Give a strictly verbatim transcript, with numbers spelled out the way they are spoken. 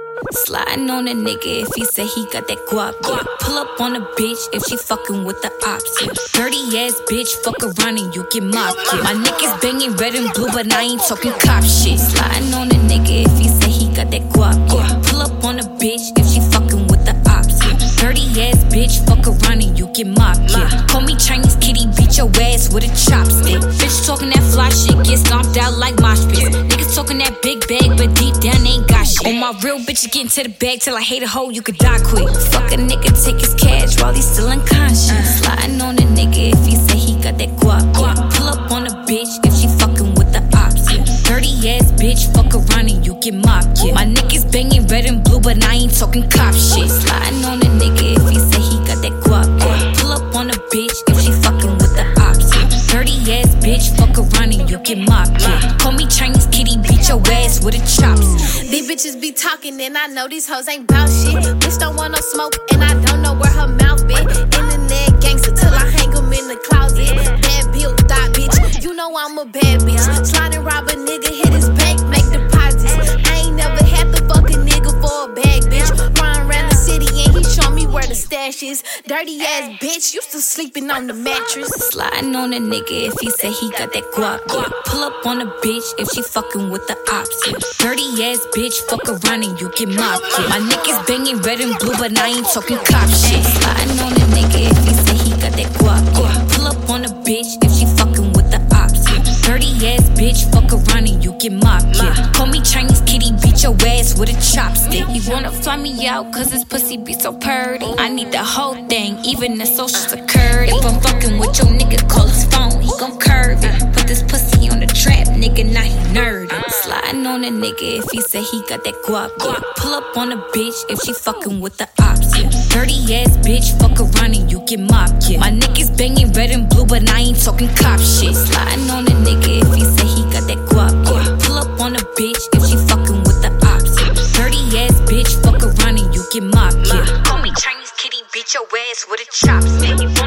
Sliding on a nigga if he say he got that guap, yeah. Pull up on a bitch if she fucking with the ops, yeah. Dirty ass bitch, fuck around and you get mopped, yeah. My niggas banging red and blue, but I ain't talking cop shit. Sliding on a nigga if he say he got that guap, yeah. Pull up on a bitch if she fucking with the ops, yeah. Dirty ass bitch, fuck around and you get mopped, yeah. Call me Chinese kitty, beat your ass with a chopstick. Bitch talking that fly shit, get stomped out like mosh pits. Niggas talking that big bag, but deep down they ain't got shit. On my real bitch, get into the bag till I hate a hoe, you could die quick. Fuck a nigga, take his cash while he's still unconscious. Uh. Sliding on a nigga if he say he got that guap, yeah. Pull up on a bitch if she fucking with the ops, yeah. Dirty ass bitch, fuck around and you get mopped, yeah. My niggas banging red and blue, but I ain't talking cop shit. Sliding on a nigga if he say he got that guap, yeah. Pull up on a bitch if she fucking with the ops, yeah. Dirty ass bitch, fuck around and you get mopped, yeah. Call me Chinese kitty, beat your ass with a chops. These bitches be talking and I know these hoes ain't bout shit. Bitch don't want no smoke and I don't know where her mouth been. Internet gangster till I hang them in the closet. Bad built thought bitch, you know I'm a bad bitch. Slide and rob a nigga, hit his bank, make deposits. I ain't never had to fuck a nigga for a bag, bitch. Run around the city and he show me where the stash is. Dirty ass bitch, used to sleeping on the mattress. Sliding on a nigga if he say he got that guap, yeah. Pull up on a bitch if she fucking with the ops, yeah. Dirty ass bitch, fuck around and you get mopped, yeah. My niggas banging red and blue, but I ain't talking cop shit. Sliding on a nigga if he say he got that guap, yeah. Pull up on a bitch if she fucking with the ops, yeah. Dirty ass bitch, fuck around and you get mopped, yeah. Call me Chinese kitty, beat your ass with a chopstick. He wanna fly me out cause his pussy be so purty. I need the whole thing, even the social security. If I'm fucking with your nigga, call his phone, he gon' curve it. Put this pussy on the trap, nigga, now he nerdy. Sliding on a nigga if he say he got that guap, yeah. Pull up on a bitch if she fucking with the ops, yeah. Dirty ass bitch, fuck around and you get mopped, yeah. My niggas banging red and blue, but I ain't talking cop shit. Sliding on a nigga if he say he got that guap, yeah. Pull up on a bitch if she fucking with the ops, yeah. Dirty ass bitch, fuck around and you get mopped, yeah. Call me Chinese kitty, beat your ass with a chopstick.